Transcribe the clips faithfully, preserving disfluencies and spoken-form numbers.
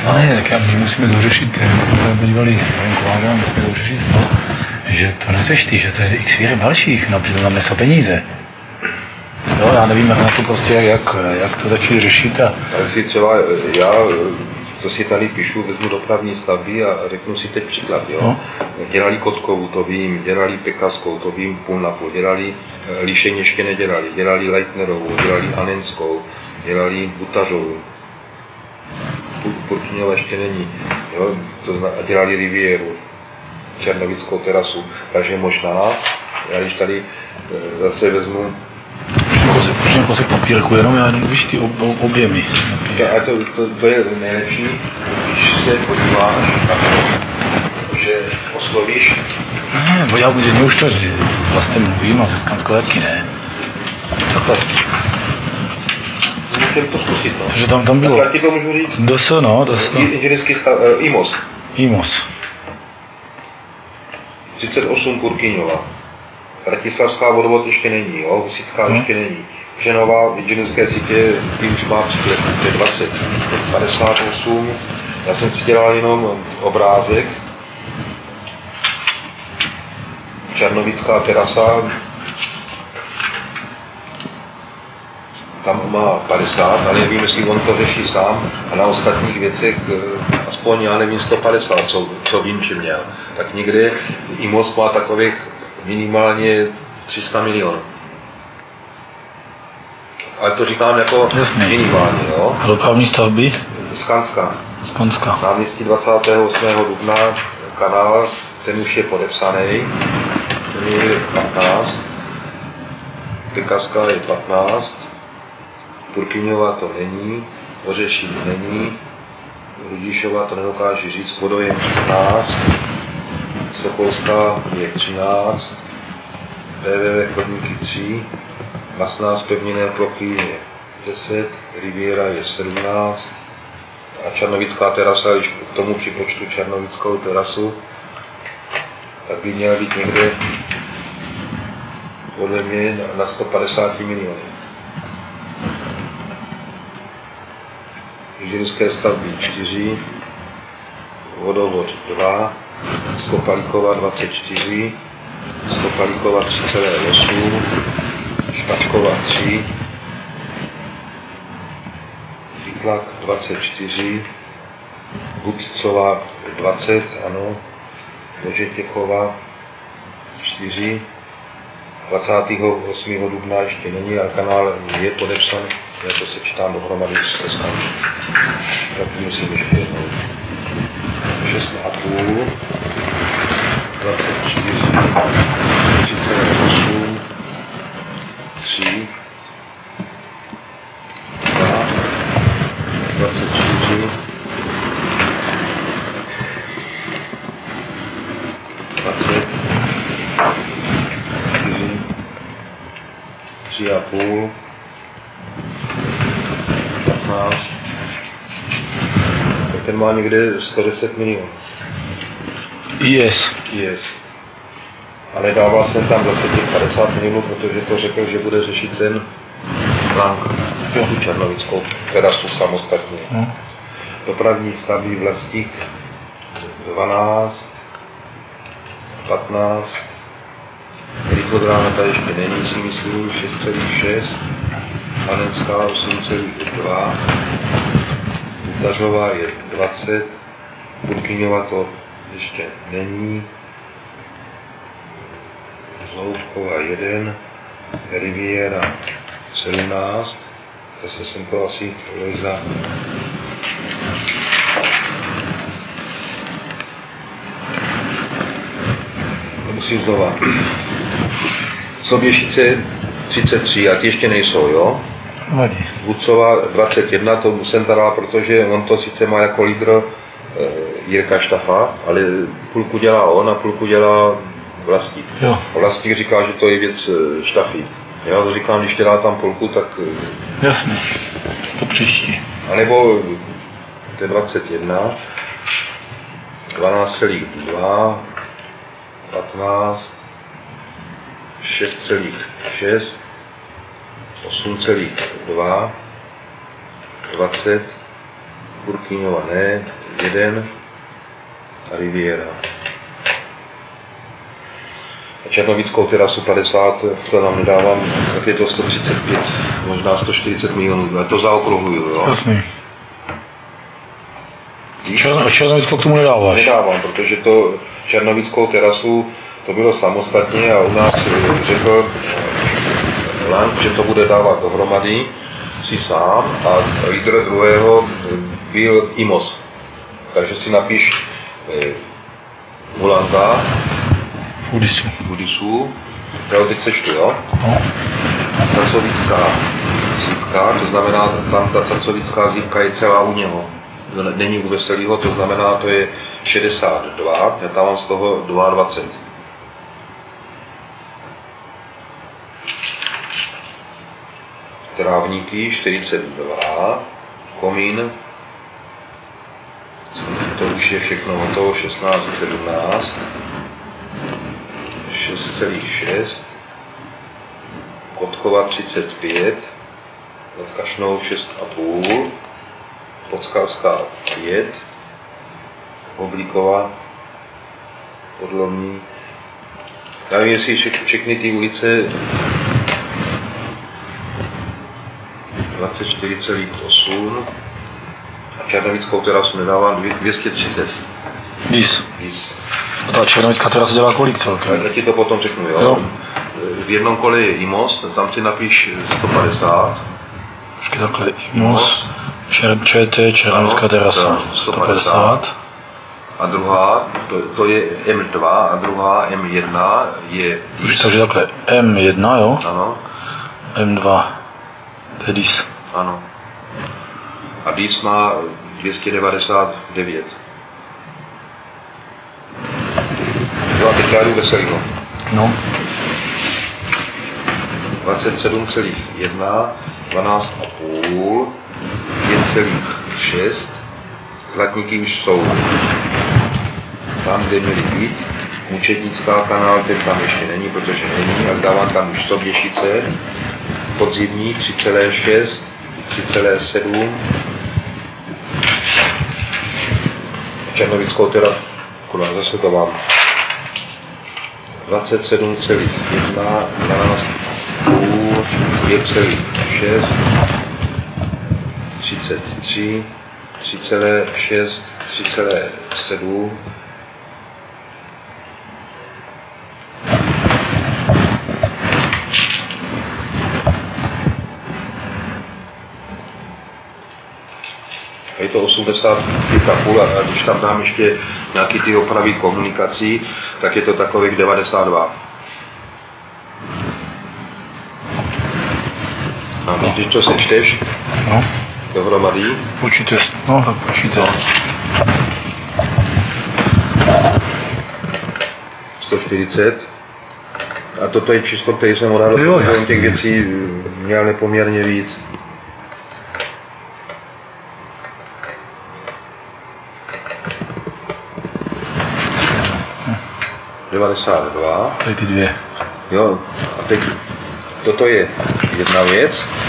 No ne, tak já, my musíme dořešit, my jsme se podívali svým kolegám, musíme dořešit to, že to neseš ty, že to je x firm dalších, no protože tam nesou peníze. Jo, já nevím, jak na to prostě, jak, jak to začít řešit a... Ale si třeba já, co si tady píšu, vezmu dopravní stavby a řeknu si teď příklad, jo. No. Dělali Kotkovou, to vím, dělali Pekaskou, to vím půl na půl, dělali Líšeň ještě nedělali, dělali Leitnerovou, dělali Anenskou, dělali Butařovou. Purkyňova ještě není, jo, to zna, dělali Rivieru, Černovickou terasu, takže možná, já když tady zase vezmu Můžeme posek papírku, jenom já jenom víš ty ob, ob, objemy. A to, to, to je nejlepší, když se podíváš na to, že oslovíš. Ne, bo já mě už to vlastně mluvím a ze Skanskolepky ne. Takhle. Můžeme to zkusit, no. Takže tam, tam bylo. Tak ti to můžu říct? Doso, no, doso. Inženýrský stav, uh, IMOS. IMOS. třicet osm Purkyňova. Bratislavská vodovod ještě není, jo, Husická hmm. ještě není. Ženová inženýrské sítě, ty už má tři let, to je dvacet, padesát osm. Já jsem si dělal jenom obrázek. Černovická terasa, tam má padesát, ale nevím, jestli on to řeší sám a na ostatních věcech aspoň, já nevím, sto padesát, co, co vím, či měl. Tak někde IMOS má takových minimálně tři sta milionů. Ale to říkám jako jasně. Minimálně, jo. A dopravní stavby? Skanská. Skanská. Náměstí dvacátého osmého dubna kanál, ten už je podepsaný. Ten je patnáct. Pekaska je patnáct. Purkyňová to není. Ořešík není. Rudíšová to nedokáže říct. Vodojem patnáct. Sokolská je třináct, V V V chodníky tři, Masná zpevněné plochy je deset, Riviera je sedmnáct a Černovická terasa, když k tomu připočtu Černovickou terasu, tak by měla být někde podle mě na sto padesát milionů. Inženýrské stavby čtyři, vodovod dva, Skopalíková dvacet čtyři, Skopalíková tři celá osm, Špačková tři, Vytlak dvacet čtyři, Gudcová dvacet, ano, Božetěchová čtyři, dvacátého osmého dubna ještě není a kanál je podepsan, já to sečítám dohromady s Skankou. Tak musím ještě jednou. šest a půl, dvacet čtyři, třicet osm, tři, dva, dvacet čtyři, dvacet čtyři, tři a půl, patnáct. Ten má někde sto deset milionů. Yes. Yes. A nedával jsem tam zase těch padesát milionů, protože to řekl, že bude řešit ten Lang, tu Černovickou terasu samostatně. Hmm. Dopravní stavby Vlastík dvanáct, patnáct, Rychlodráha tady ještě není, si myslím, šest celá šest, Anenská osm celá dva, Butařová je dvacet, Purkyňova to ještě není, Zloubková jeden, Riviera sedmnáct, zase jsem to asi Lojza. Musím znova. Soběšice třicet tři, a ty ještě nejsou, jo? Vadí. Vůdcová dvacet jedna, to jsem tady, protože on to sice má jako lídr e, Jirka Štafa, ale půlku dělá on a půlku dělá Vlastík. Jo. Vlastík říká, že to je věc Štafy. Já to říkám, když dělá tam půlku, tak... Jasně, to příští. A nebo to je dvacet jedna, dvanáct celá dva, patnáct, šest celá šest, osm celá dva, dvacet, Burkíňova ne, jeden a Riviera. A Černovickou terasu padesát, to nám nedávám, tak je to sto třicet pět, možná sto čtyřicet milionů, ale to zaokrouhluju, jo. Jasný. Černo, Černovickou k tomu nedáváš? Nedávám, protože to Černovickou terasu, to bylo samostatně a u nás řekl Lang, že to bude dávat dohromady si sám a lídr druhého byl Imos. Takže si napiš eh, Mulanga, Budisu. Budisu, já teď sečtu, jo? No. Carcovická zípka, to znamená, tam ta carcovická zípka je celá u něho. Není u Veselýho, to znamená, to je šedesát dva, já tam mám z toho dvacet dva. Trávníky čtyřicet dva, komín, to už je všechno hotovo, šestnáct sedmnáct, šest celá šest, Kotkova třicet pět, nad Kašnou šest a půl, Podskalská pět, Oblíková, Podlomní. Já nevím, jestli všechny ty ulice dvacet čtyři celá osm a Černovickou terasu nedávám dvě stě třicet. Dis. Dis. A ta Černovická terasa dělá kolik celkem? Já ti to potom řeknu, jo? jo. V jednom kole je Imos, tam si napíš sto padesát. Počkej, takhle Imos, ČT, Černovická terasa, sto padesát. A druhá, to, to je M dva a druhá M jedna je Dis. Takže takhle M jedna, jo? Ano. M dva, to je Dis. Ano. A Dis má dvě stě devadesát devět. No a teď já jdu Veselýho. No. dvacet sedm celá jedna, dvanáct a půl, pět celá šest, Zlatníky už jsou tam, kde měly být. Mučednická kanál, teď tam ještě není, protože není, ale dávám tam už Soběšice, Podzimní tři celá šest, tři celá sedm, Černovickou teda, kurva, zase to mám, dvacet sedm celá jedna, dvanáct půl, pět celá šest, třicet tři, tři celá šest, tři celá sedm, je to osmdesát pět a půl a když tam dám ještě nějaký ty opravy komunikací, tak je to takových devadesát dva. A no. Když to sečteš no. dohromady, počíte, no tak počíte. No. sto čtyřicet. A toto je číslo, které jsem odhadl, protože jsem těch věcí měl nepoměrně víc. devadesát dva. Tady ty dvě. Jo, a teď toto je jedna věc.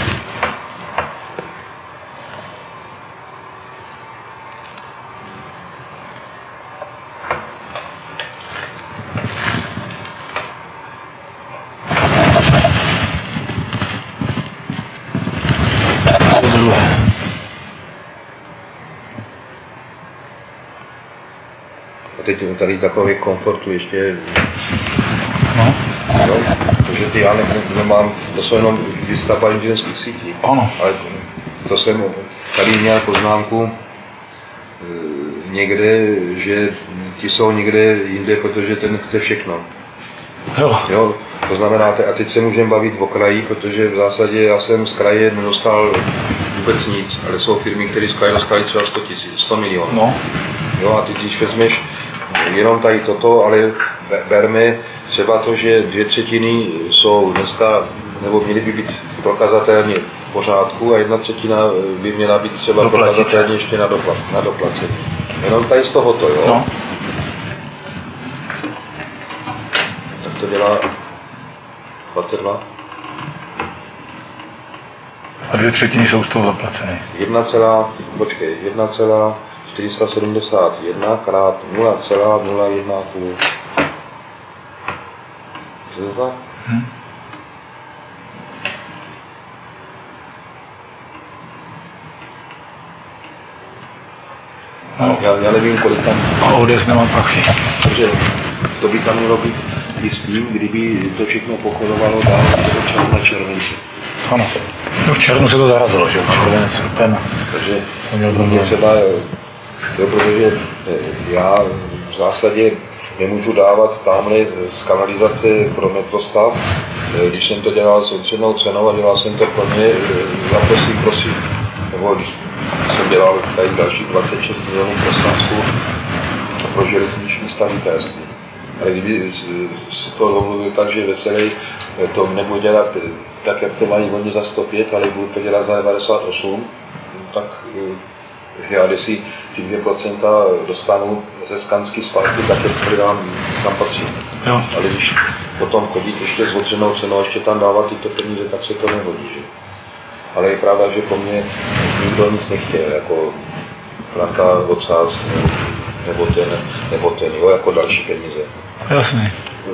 To druhé. Teď tady takový komfortu ještě, no. No, protože ty já ne, nemám, to jsou jenom výstavba inženýrských sítí, ano. Ale to jsem tady měl poznámku e, někde, že ti jsou někde jinde, protože ten chce všechno. Jo. Jo, to znamená, a teď se můžeme bavit o kraji, protože v zásadě já jsem z kraje nedostal vůbec nic, ale jsou firmy, které z kraje dostali třeba sto tisíc, sto milionů. No. Jo, a ty když vezmeš jenom tady toto, ale berme třeba to, že dvě třetiny jsou dneska, nebo měly by být prokazatelně v pořádku a jedna třetina by měla být třeba Doplatíte. prokazatelně ještě na, doplat, na doplacení. Jenom tady z tohoto, jo. No. Tak to dělá dvacet dva. A A dvě třetiny jsou z toho zaplaceny. jedna, počkej, jedna celá čtyři sta sedmdesát jedna krát nula celá nula jedna půl. Co to tak? Hm? No. Já, já nevím, kolik tam... A O D S nemá prachy. Takže to by tam mělo být i s tím, kdyby to všechno pochodovalo dál do června červenci. Ano. No v červnu se to zarazilo, že? Červenec, srpen. Takže mě třeba, jo, protože já v zásadě nemůžu dávat tamhle z kanalizace pro metrostav. Když jsem to dělal s odstřednou cenou a dělal jsem to pro mě, zaprosím, prosím. Nebo když jsem dělal tady další dvacet šest milionů pro Sázku pro železniční stavitelství. Ale kdyby si to domluvil tak, že Veselý to nebudu dělat tak, jak to mají oni za sto pět, ale budu to dělat za devadesát osm, tak já když si ty dvě procenta dostanu ze skanský zpátky, tak je přidám tam patří. Jo. Ale když potom chodit ještě s odřenou cenou, ještě tam dávat tyto peníze, tak se to nehodí. Že? Ale je pravda, že po mně nikdo nic nechtěl, jako Franka Ocás nebo ten, nebo ten, jo, jako další peníze. Jasný.